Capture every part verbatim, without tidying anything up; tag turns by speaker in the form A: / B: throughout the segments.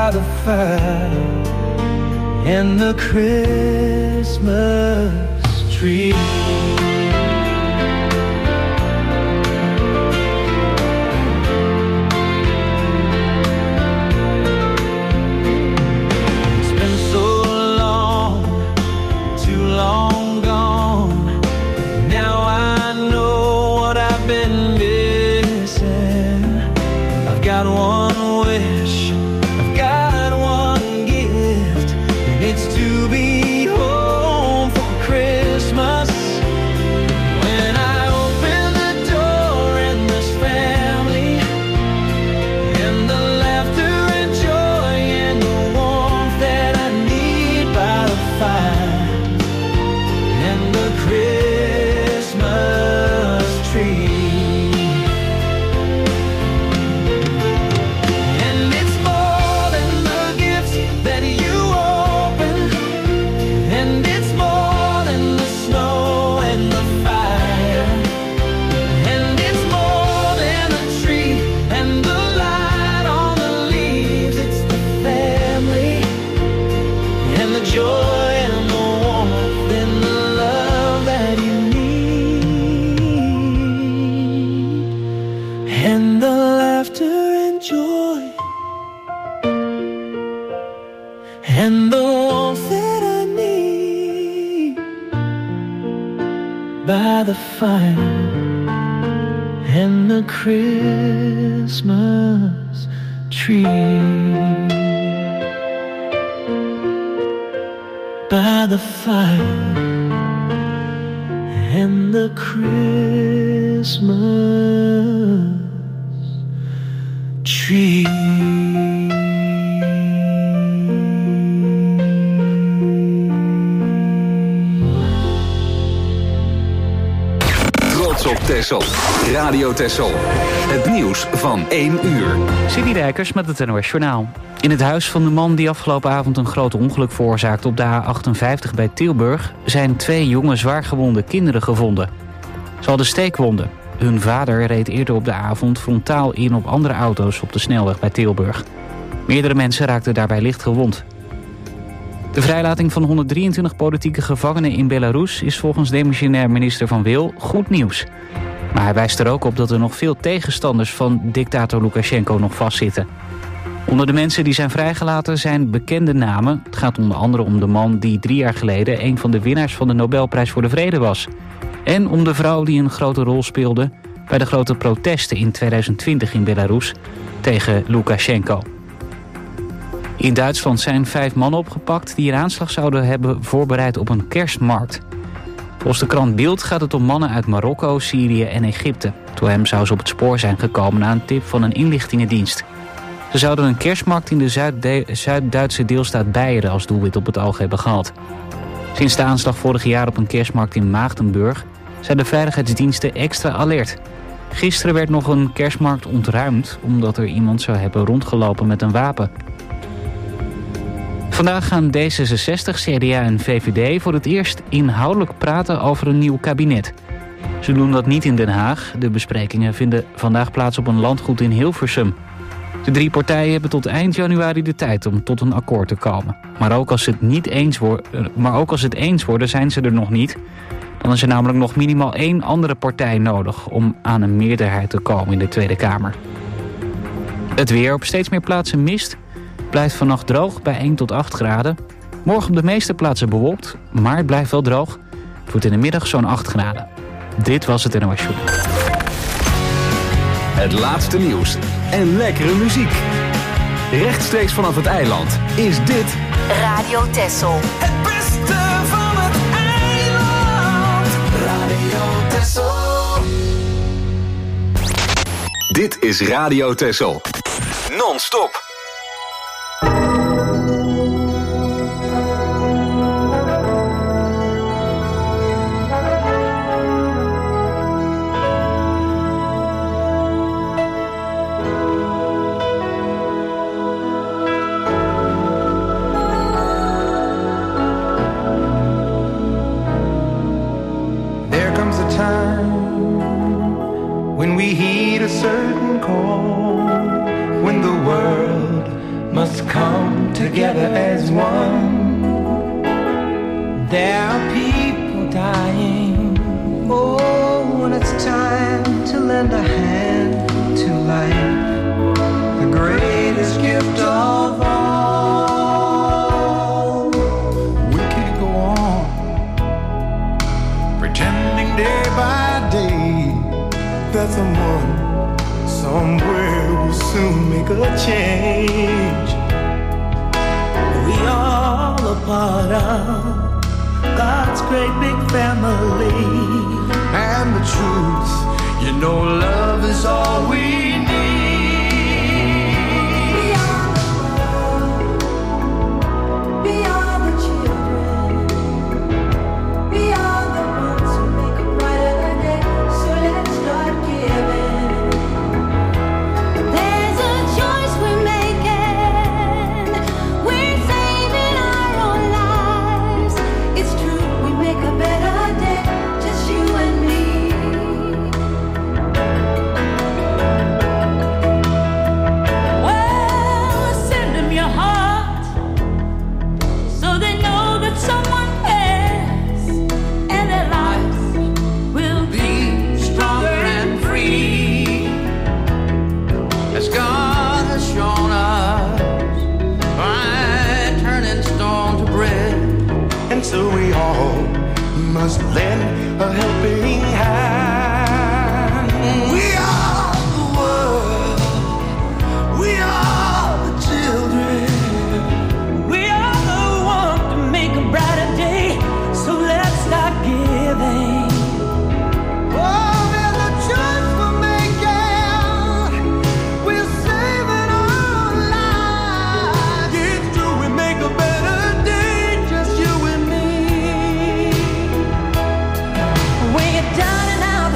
A: by the fire and the Christmas tree. By the fire and the Christmas tree. By the fire and the Christmas tree.
B: Op Texel. Radio Texel. Het nieuws van één uur.
C: Cindy Dijkers met het N O S Journaal. In het huis van de man die afgelopen avond een groot ongeluk veroorzaakte op de A achtenvijftig bij Tilburg zijn twee jonge zwaargewonde kinderen gevonden. Ze hadden steekwonden. Hun vader reed eerder op de avond frontaal in op andere auto's op de snelweg bij Tilburg. Meerdere mensen raakten daarbij licht gewond. De vrijlating van honderddrieëntwintig politieke gevangenen in Belarus is volgens demissionair minister Van Wil goed nieuws. Maar hij wijst er ook op dat er nog veel tegenstanders van dictator Lukasjenko nog vastzitten. Onder de mensen die zijn vrijgelaten zijn bekende namen. Het gaat onder andere om de man die drie jaar geleden een van de winnaars van de Nobelprijs voor de Vrede was. En om de vrouw die een grote rol speelde bij de grote protesten in tweeduizend twintig in Belarus tegen Lukasjenko. In Duitsland zijn vijf mannen opgepakt die een aanslag zouden hebben voorbereid op een kerstmarkt. Volgens de krant Bild gaat het om mannen uit Marokko, Syrië en Egypte. Door hem zou ze op het spoor zijn gekomen na een tip van een inlichtingendienst. Ze zouden een kerstmarkt in de Zuid- Zuid-Duitse deelstaat Beieren als doelwit op het oog hebben gehad. Sinds de aanslag vorig jaar op een kerstmarkt in Maagdenburg zijn de veiligheidsdiensten extra alert. Gisteren werd nog een kerstmarkt ontruimd omdat er iemand zou hebben rondgelopen met een wapen. Vandaag gaan D zesenzestig, C D A en V V D voor het eerst inhoudelijk praten over een nieuw kabinet. Ze doen dat niet in Den Haag. De besprekingen vinden vandaag plaats op een landgoed in Hilversum. De drie partijen hebben tot eind januari de tijd om tot een akkoord te komen. Maar ook als ze het, niet eens, wo- maar ook als ze het eens worden, zijn ze er nog niet. Dan is er namelijk nog minimaal één andere partij nodig om aan een meerderheid te komen in de Tweede Kamer. Het weer: op steeds meer plaatsen mist. Blijft vannacht droog bij één tot acht graden. Morgen op de meeste plaatsen bewolkt, maar het blijft wel droog. Het wordt in de middag zo'n acht graden. Dit was het N O S Journaal.
B: Het laatste nieuws en lekkere muziek. Rechtstreeks vanaf het eiland is dit
D: Radio Texel.
A: Het beste van het eiland. Radio Texel.
B: Dit is Radio Texel. Non-stop.
A: When we heed a certain call, when the world together as one. There are people dying. Oh, when it's time to lend a hand to life, the greatest gift of all. We can't go on pretending day by day that someone somewhere will soon make a change. We all a part of God's great big family. And the truth, you know, love is all we need. We are the world. We are the children. We are the ones who make a brighter day. So let's start giving. There's a choice we're making. We're saving our own lives. It's true, we make a better day. Just you and me. Well, send them your heart so they know that someone cares, and their lives will be stronger and free, as God has shown us by turning stone to bread. And so we all must lend a helping hand. We are the world. We are the children. We are the ones to make a brighter day. So let's start giving. Oh, there's a choice we're making. We're saving our lives. It's true, we make a better day. Just you and me. When you're down and out,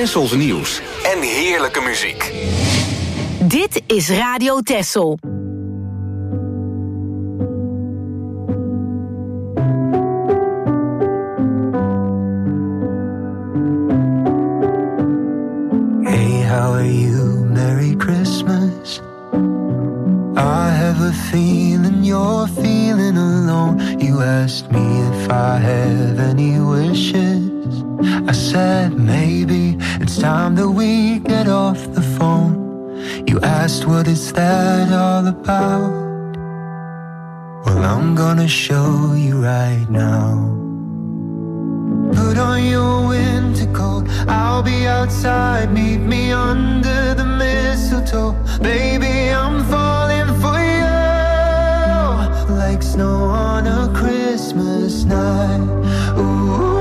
B: Tessels nieuws en heerlijke muziek.
D: Dit is Radio Tessel.
E: Hey, how are you? Merry Christmas. I have a feeling you're feeling alone. You asked me if I have any wishes. I said maybe it's time that we get off the phone. You asked what is that all about? Well, I'm gonna show you right now. Put on your winter coat, I'll be outside, meet me under the mistletoe. Baby, I'm falling for you, like snow on a Christmas night. Ooh.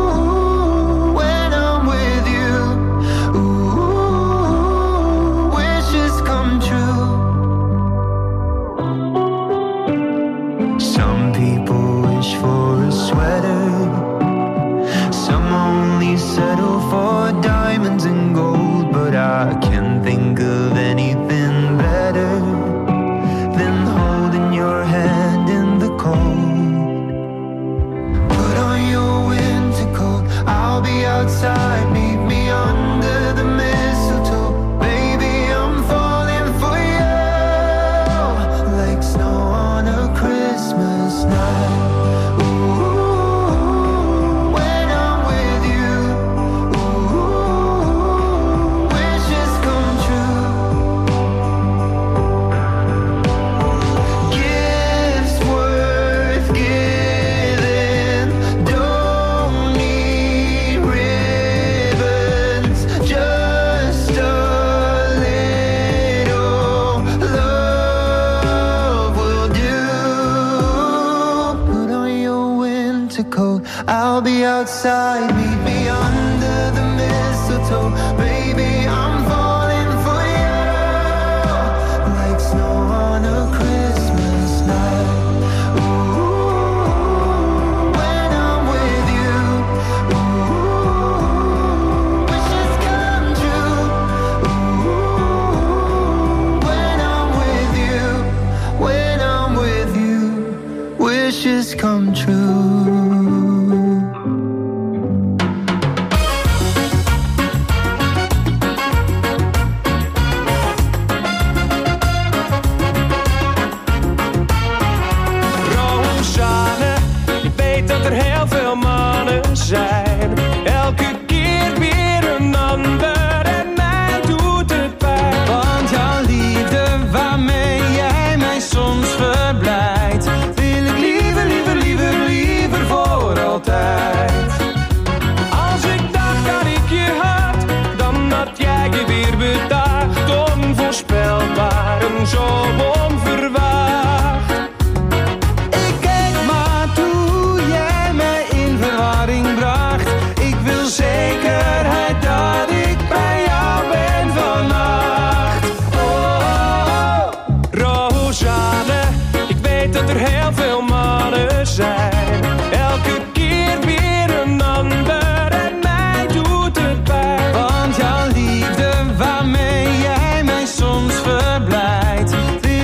E: Settle for diamonds and gold, but I can't think of anything better than holding your hand in the cold. Put on your winter coat, I'll be outside, meet me under the mistletoe. Baby, I'm falling for you, like snow on a Christmas night. I'll be outside, meet me under the mistletoe. Baby, I'm falling for you, like snow on a Christmas night. Ooh, when I'm with you, ooh, wishes come true. Ooh, when I'm with you, when I'm with you, wishes come true.
F: Elke keer weer een ander en mij doet het pijn. Want jouw liefde waarmee jij mij soms verblijdt, wil ik liever, liever, liever, liever voor altijd. Als ik dacht dat ik je had, dan had jij je weer bedacht. Onvoorspelbaar en zo onverwacht. Ik keek maar toe jij mij in verwarring bracht. Zekerheid dat ik bij jou ben vannacht. Oh, Rosanne, ik weet dat er heel veel mannen zijn. Elke keer weer een ander en mij doet het pijn. Want jouw liefde waarmee jij mij soms verblijdt, wil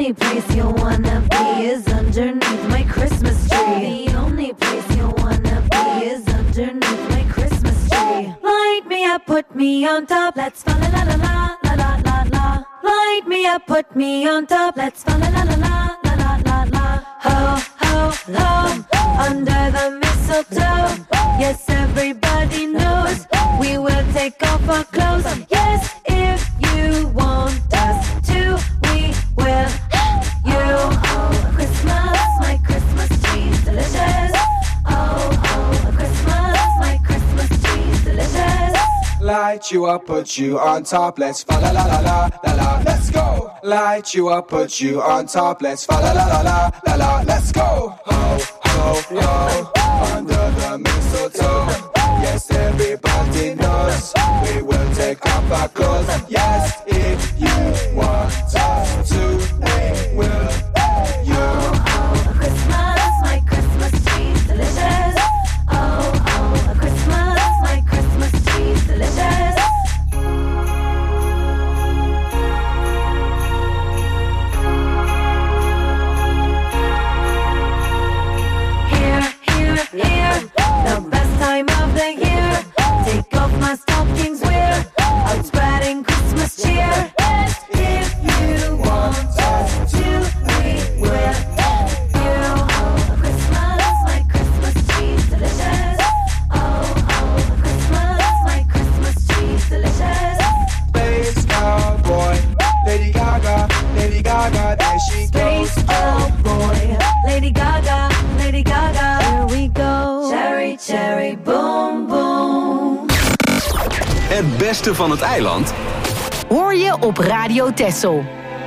G: only place you'll wanna be is underneath my Christmas tree. The only place you'll wanna be is underneath my Christmas tree. Light me up, put me on top, let's fa la la la la la la la la. Light me up, put me on top, let's fa la la la la la la la la. Ho, ho, ho, under the mistletoe. Yes, everybody knows we will take off our clothes. Yes, if you want us to, we will. You, oh, Christmas, my Christmas tree's delicious. Oh, oh, Christmas, my Christmas tree's delicious.
H: Light you up, put you on top, let's fa la la la la la la, let's go. Light you up, put you on top, let's fa la la la la la la, let's go. Ho, ho, ho, under the mistletoe. Yes, everybody knows we will take off our clothes. Yes, if you want us to, we will. You,
G: oh, Christmas, my Christmas tree's delicious. Oh, oh, Christmas, my Christmas tree's delicious. Here, here, here, the best time of the year. Take off my stockings, we're out spreading Christmas cheer. If you want us to, we will. You, oh, Christmas, my Christmas tree's delicious. Oh, oh, Christmas, my Christmas tree's delicious.
H: Space cowboy, Lady Gaga, Lady Gaga, there she goes.
G: Space cowboy, Lady Gaga, Lady Gaga, here we go. Cherry, cherry, boom, boom.
B: Het beste van het eiland
D: Hoor je op Radio Texel.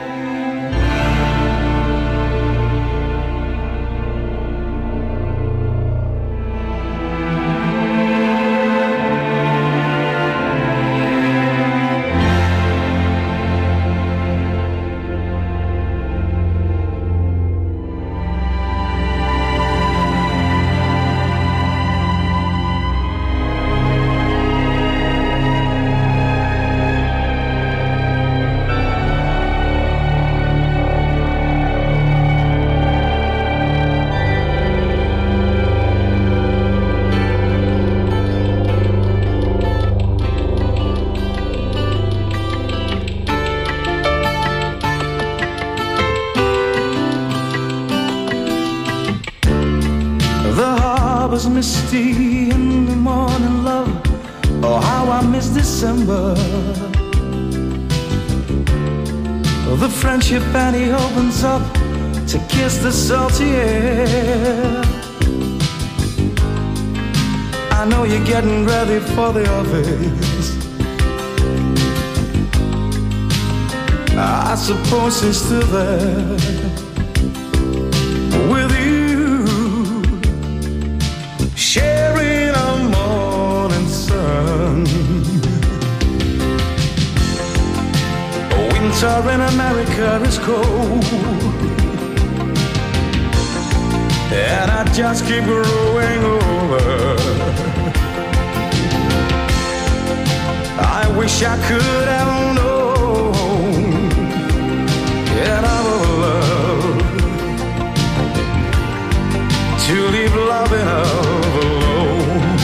F: Misty in the morning, love. Oh, how I miss December. The friendship and he opens up to kiss the salty air. I know you're getting ready for the office. I suppose he's still there with you. Sharing a morning sun. Winter in America is cold, and I just keep growing over. I wish I could have known another love to leave loving alone.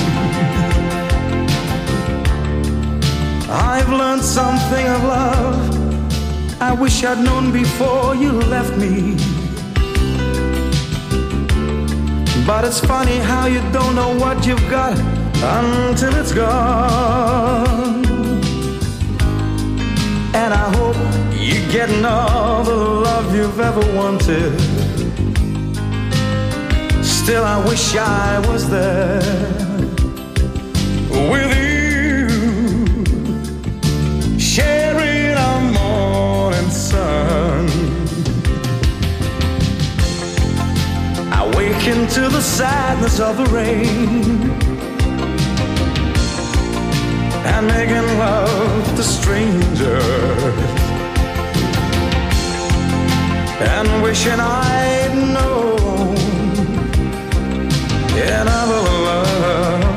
F: I've learned something of love I wish I'd known before you left me. But it's funny how you don't know what you've got until it's gone. And I hope you're getting all the love you've ever wanted. Still I wish I was there with you, sharing a morning sun. I wake into the sadness of the rain and making love to strangers and wishing I'd known another love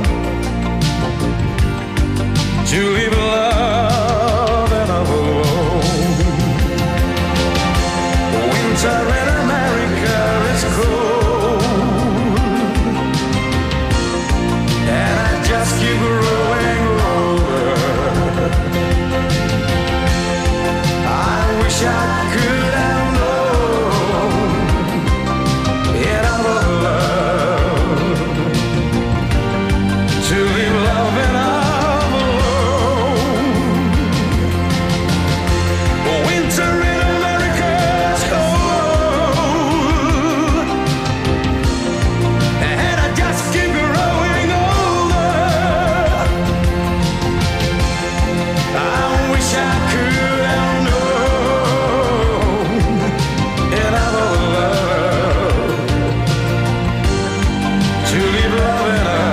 F: to leave love and alone. winter in America is cold, and I just keep growing older. I wish I could have known in our love to leave love in our alone. Winter in America is cold, and I just keep growing older. I wish I could have known in our love to leave love in our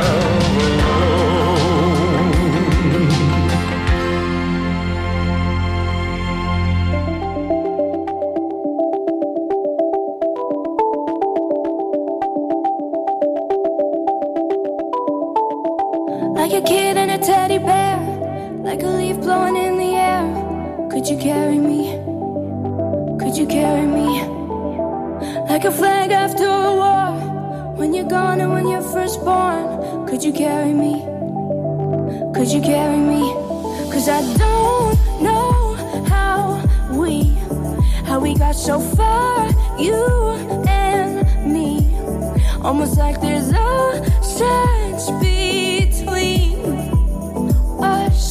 A: Like a kid and a teddy bear, like a leaf blowing in the air. Could you carry me? Could you carry me? Like a flag after a war, when you're gone and when you're first born. Could you carry me? Could you carry me? Cause I don't know how we, how we got so far, you and me. Almost like there's a sense between us,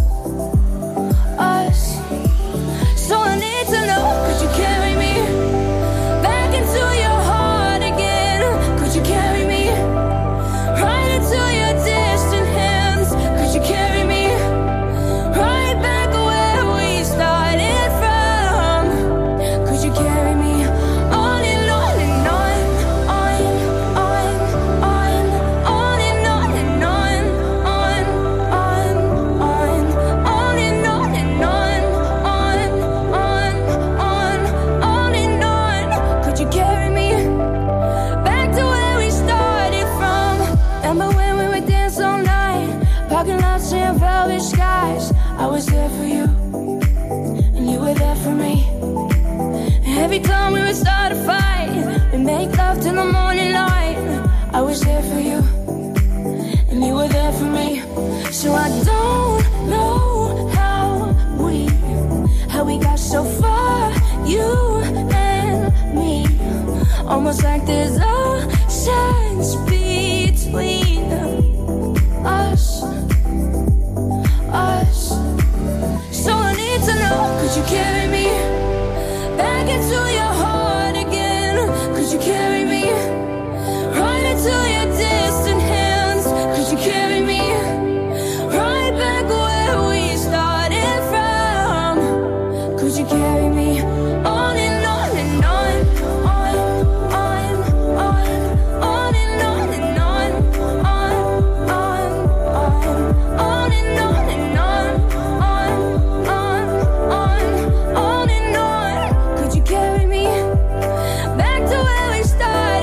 A: us. So I need to know, could you carry me back into your heart again? Could you carry me right into your distant hands? Could you carry me right back where we started from? Could you carry me on and on and on, on, on, on, on and on and on, on, on, on, on and on and on, on, on, on, on and on? Could you carry me back to where we started from? Remember when we would dance all night, parking lots and velvet skies? I was there for you, and you were there for me. Every time we would start a fight, we make love till the morning light. I was there for you, and you were there for me. So I don't know how we, how we got so far, you and me. Almost like there's a sense between us, us. So I need to know, could you carry me back into your heart again? Could you carry me right into your distant hands? Could you carry me right back where we started from? Could you carry me on and on and on, on, on, on, on and on and on, on, on, on, on and on and on, on, on, on, on and on? Could you carry me back to where we started?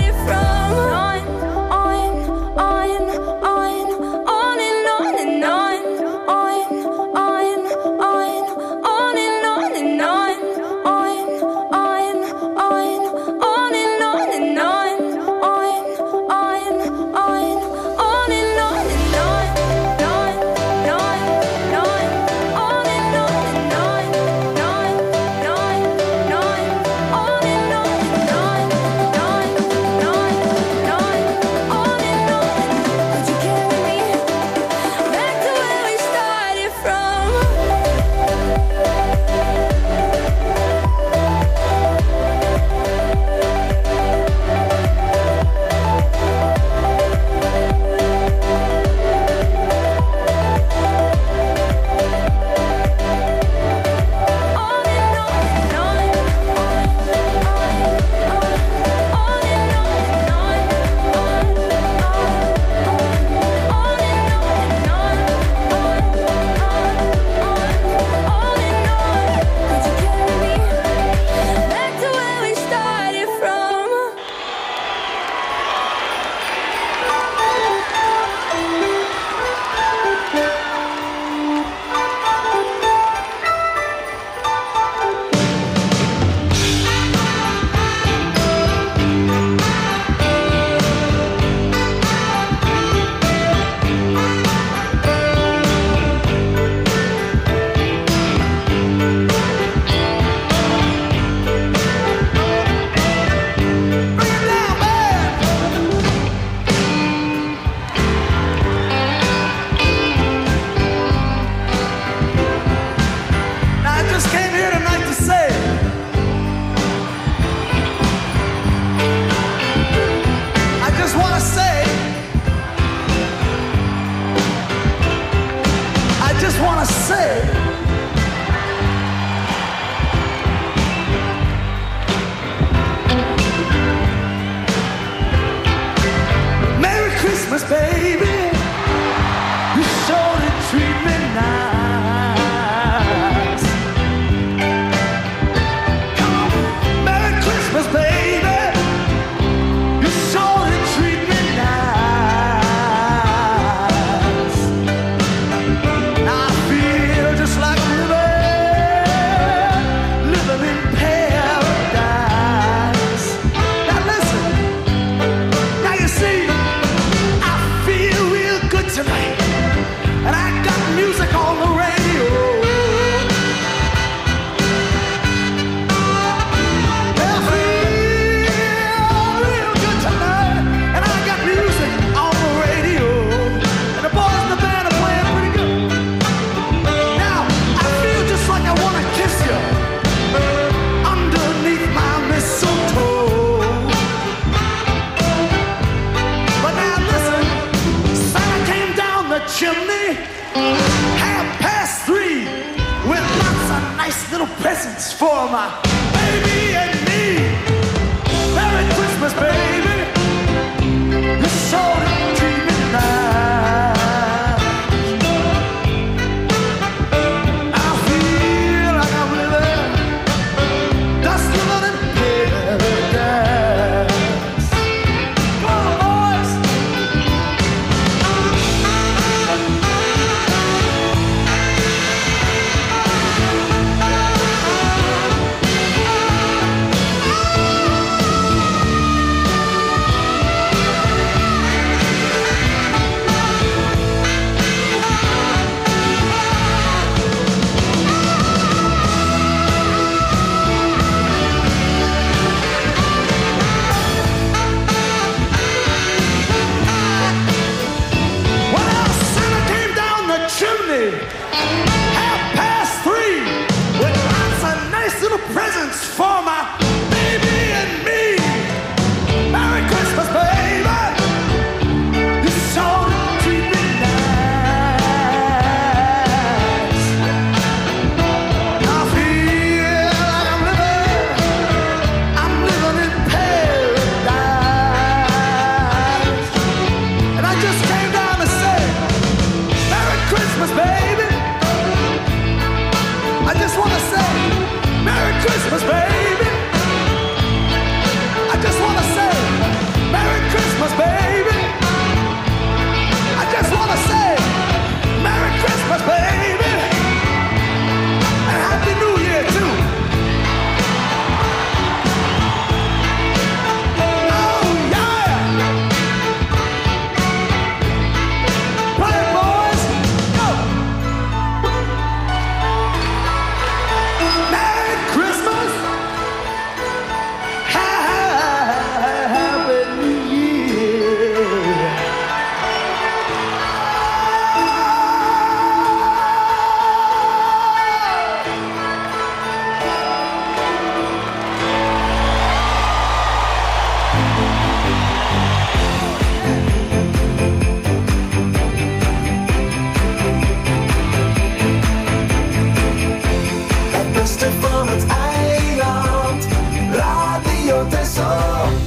I: Teso.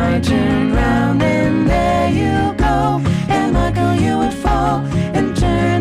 J: turn round and there you go. And Michael, you would fall and turn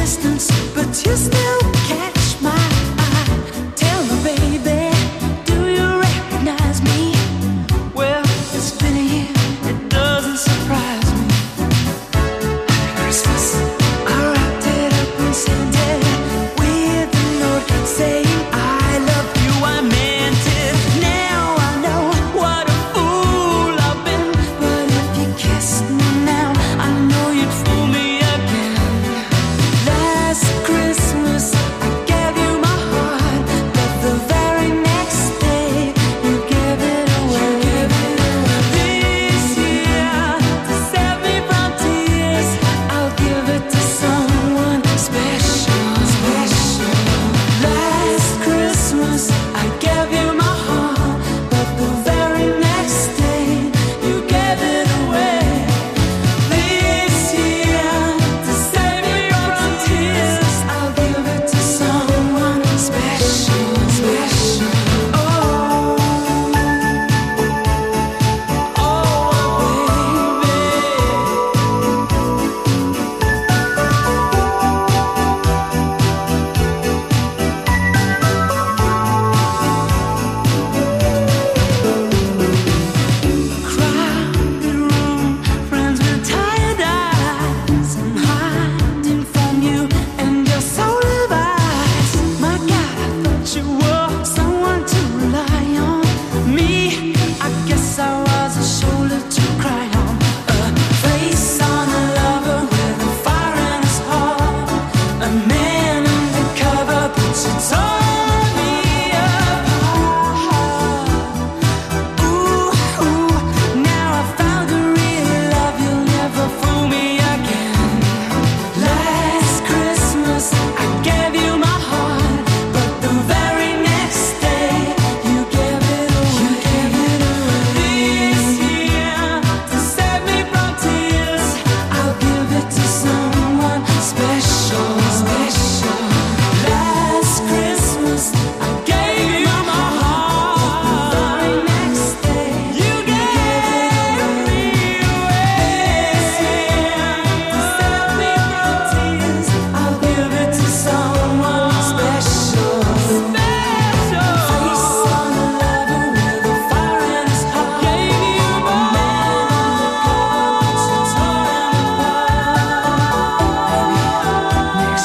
A: distance, but you still catch my eye. Tell me, baby, do you recognize me? Well, it's been a year, it doesn't surprise me. Happy Christmas, I wrapped it up and sent it with a note saying I love you, I meant it. Now I know what a fool I've been, but if you kissed me now, I know you'd fool me again. Last Christmas I gave you my heart, but the very next day you gave it away. This year, to save me from tears, I'll give it to someone special. Special. Last Christmas I gave you my heart, but the very next day you gave it away. This year, to save me from tears, I'll give it to someone special. Special. Oh, oh, crowded room, friends with tired eyes. I'm hiding from you and your solar eyes. My God, I thought you were someone to rely on. Me, I guess I was a shoulder to cry on. A face on a lover with a fire in his heart. A man undercover, but you tore me apart. Ooh, ooh, now I found a real love, you'll never fool me again. Last Christmas I gave you my heart, but the very next day you gave it away. This year, to save me from tears, I'll give it to someone special. Special. Last Christmas I gave you my heart, the very next day you gave me away. This year, to save me from tears, I'll give it to someone special. Special. Face on a lover with a fire in his heart. Gave you my man undercover, but you tore him apart. Next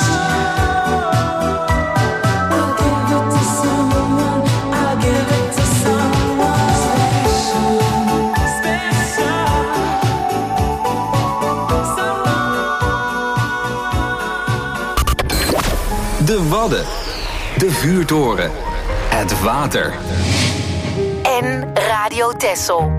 A: year, I'll give it to someone. I'll give it to someone special. Special.
B: De Wadden. De Vuurtoren. Het water.
D: En Radio Texel.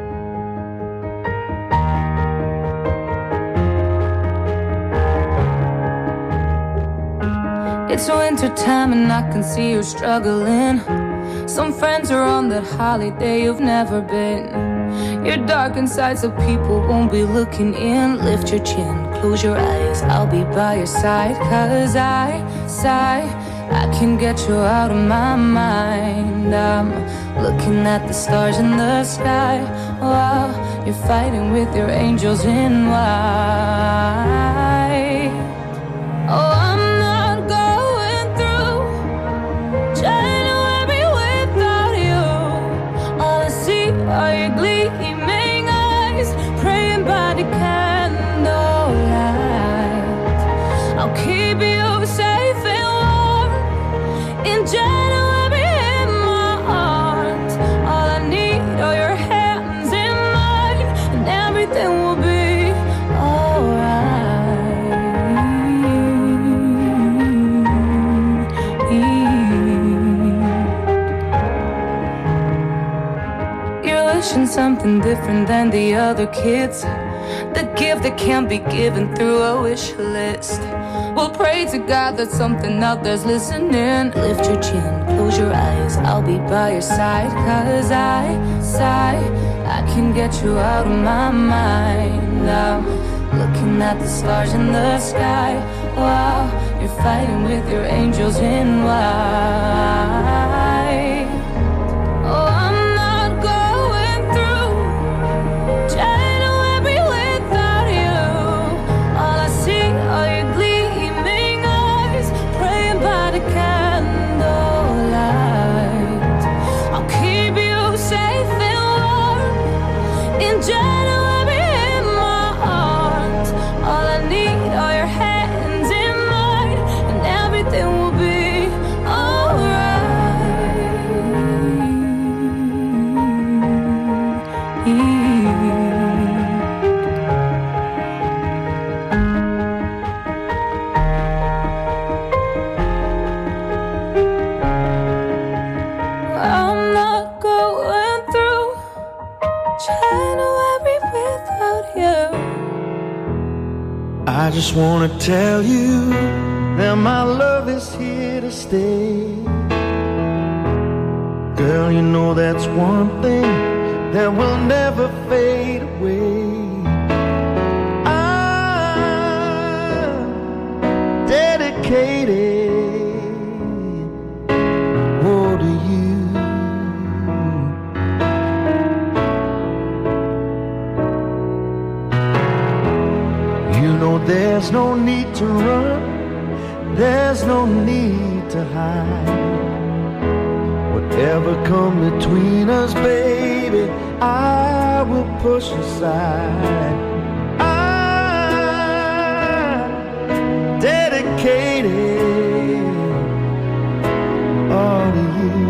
I: It's winter time and I can see you're struggling. Some friends are on that holiday you've never been. You're dark inside so people won't be looking in. Lift your chin, close your eyes, I'll be by your side. Cause I sigh, I can get you out of my mind. I'm looking at the stars in the sky while you're fighting with your angels in white. Oh, I'm not going through January without you. All I see are your gleaming eyes, praying by the candlelight. I'll keep you safe and warm in January in my arms. All I need are your hands in mine, and everything will be alright. You're wishing something different than the other kids. The gift that can't be given through a wish list. We'll pray to God that something out there's listening. Lift your chin, close your eyes, I'll be by your side. Cause I sigh, I can get you out of my mind. I'm looking at the stars in the sky while you're fighting with your angels in white. Oh, I'm not going through January without you. All I see are your gleaming January in my heart. All I need are your hands in mine, and everything will be
J: I just wanna tell you that my love is here to stay. Girl, you know that's one thing that will never fade away. I'm dedicated, oh, to you. You know there's no need to run, there's no need to hide. Whatever come between us, baby, I will push aside. I'm dedicated all to you.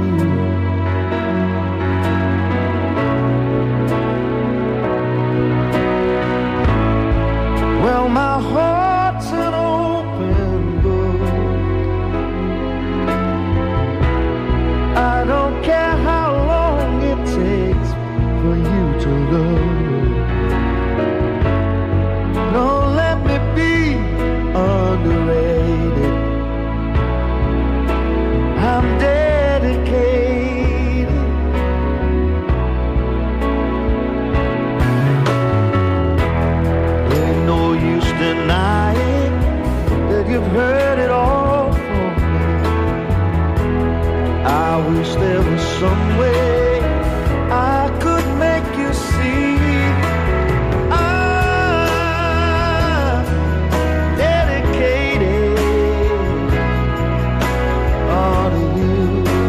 J: Well, my heart's an open book. I don't care how long it takes for you to look. No, let me be underrated. I'm dedicated. Ain't no use denying that you've heard it all from me. I wish there was some way I could make you see I'm dedicated all to you.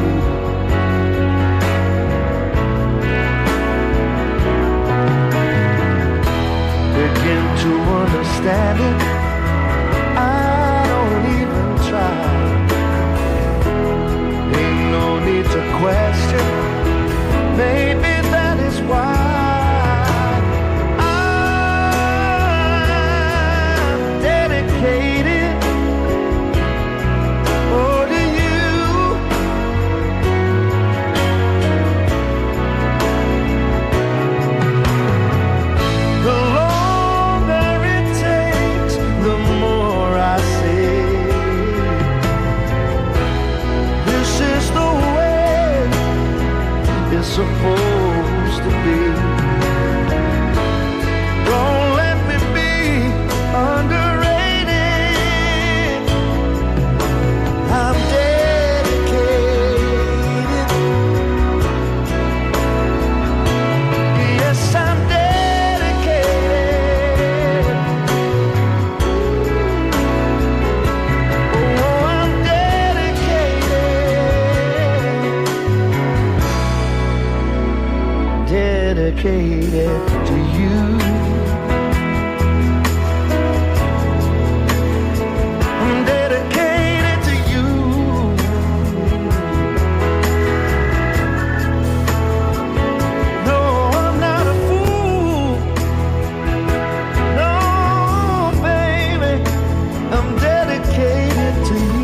J: Begin to understand it, I don't even try. Ain't no need to question, maybe that is why I'm dedicated, oh, to you. The longer it takes, the more I say this is the way it's supposed to be. Don't let me be underrated. I'm dedicated. Yes, I'm dedicated. Oh, I'm dedicated. Dedicated to you. I'm dedicated to you. No, I'm not a fool. No, baby, I'm dedicated to you.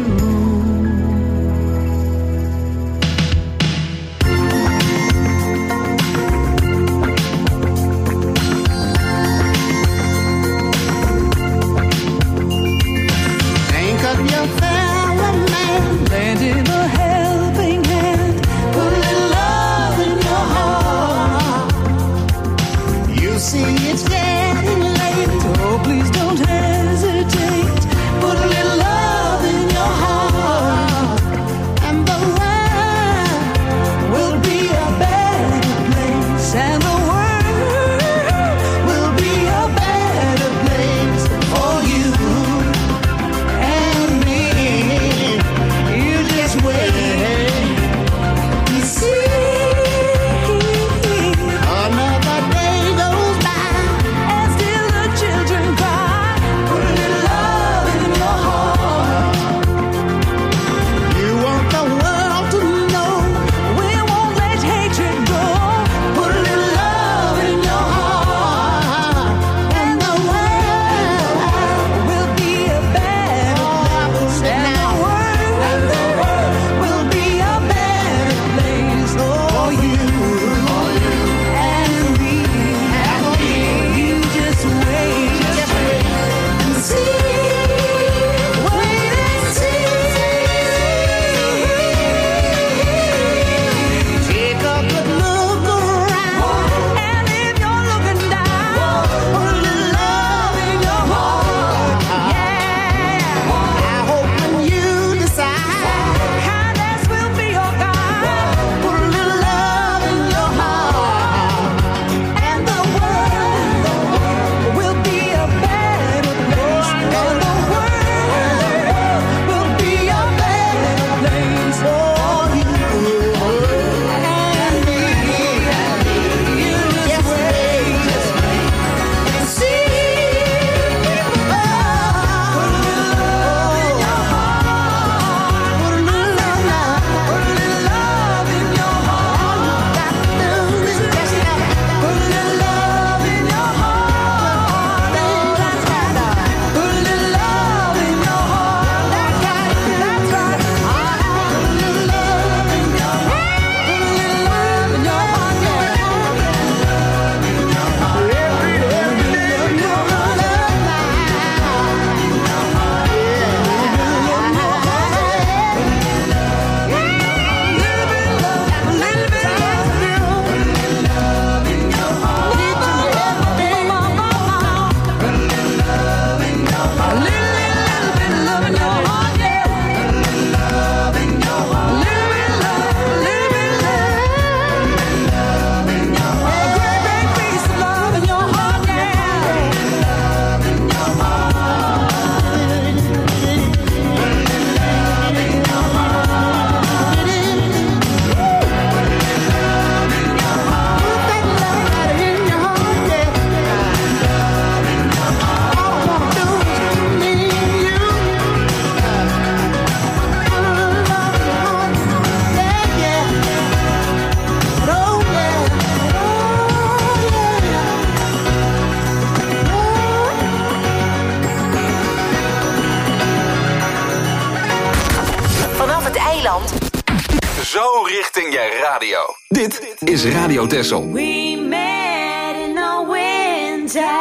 D: eiland.
B: Zo richting je radio. Dit is Radio Texel.
A: We met in the winter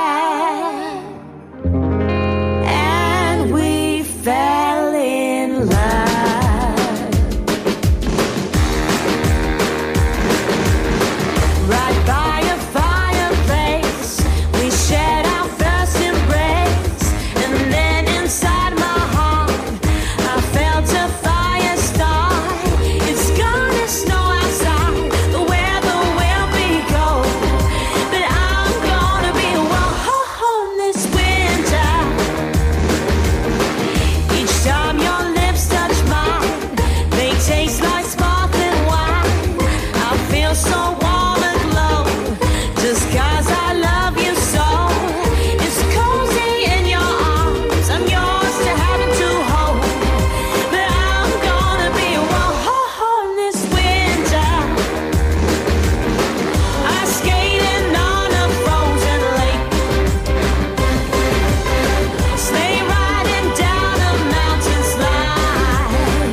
A: and we fell in love right by a fireplace. We shared our first embrace, and then inside my heart I felt a fire start. It's gonna snow outside, the weather will be cold, but I'm gonna be warm this winter. Each time your lips touch mine, they taste like sparkling wine. I feel so warm and glow, just 'cause I love you so. It's cozy in your arms, I'm yours to have and to hold, but I'm gonna be warm this winter. I skated on a frozen lake, sleigh riding down a mountain slide,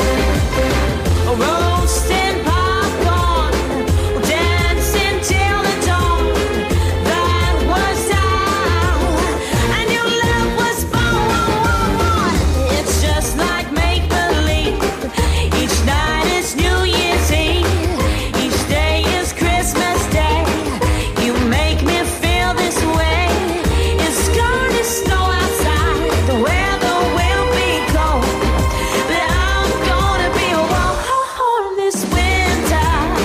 A: roasting popcorn, dancing till the dawn. That was how I knew love was born. It's just like make-believe. Each night is New Year's Eve, each day is Christmas Day. You make me feel this way. It's gonna snow outside, the weather will be cold, but I'm gonna be warm this winter.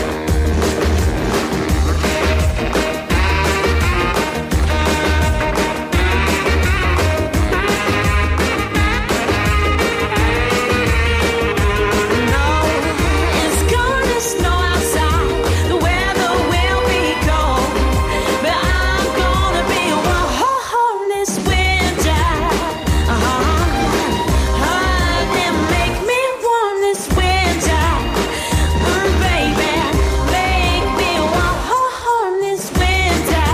A: No, it's gonna snow outside, the weather will be cold, but I'm gonna be warm this winter. Uh-huh. Ah, then make me warm this winter. Mm, baby, make me warm this winter.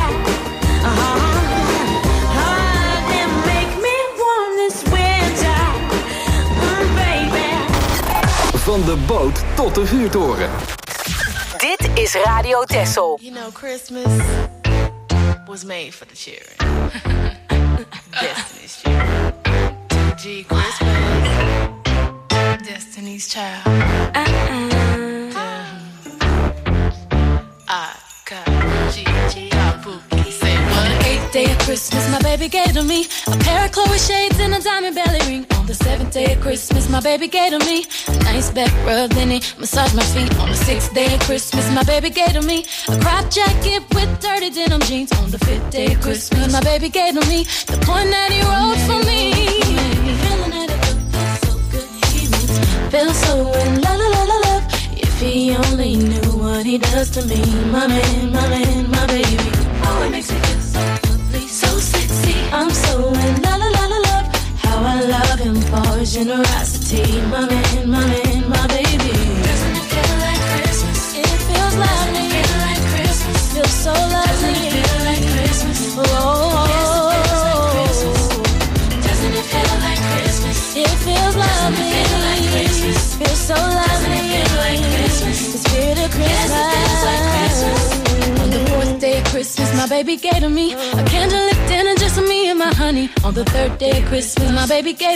A: Uh-huh. Ah, then make me warm this winter. Mm, baby.
B: Van de boot tot de vuurtoren.
D: Dit is Radio Texel.
K: You know, Christmas was made for the children. Destiny's children. G Christmas. Destiny's child. Uh-uh. I got G G Pookie. Say what?
L: Eighth day of Christmas, my baby gave to me a pair of Chloe shades and a diamond belly ring. On the seventh day of Christmas, my baby gave to me a nice back rub, then he massaged my feet. On the sixth day of Christmas, my baby gave to me a crop jacket with dirty denim jeans. On the fifth day of Christmas, my baby gave to me the point that he wrote for me. Feeling that it feels so good, he makes me feel so in la la la la love. If he only knew what he does to me, my man, my man, my baby. Oh, it makes me feel so lovely, so sexy. I'm so in la la la la love. How I love him for his generosity, my man, my man, my baby. Doesn't it feel like Christmas? It feels lovely. Doesn't it feel like Christmas? Feels so lovely. Doesn't it feel like Christmas? Oh, yes, it feels like Christmas. Doesn't it feel like Christmas? It feels lovely. Doesn't it feel like Christmas? Feels so lovely. Doesn't it feel like Christmas? The spirit of Christmas. Yes, it feels like Christmas. On the fourth day of Christmas, my baby gave to me a candlelit dinner just for me and my honey. On the third day of Christmas, my baby gave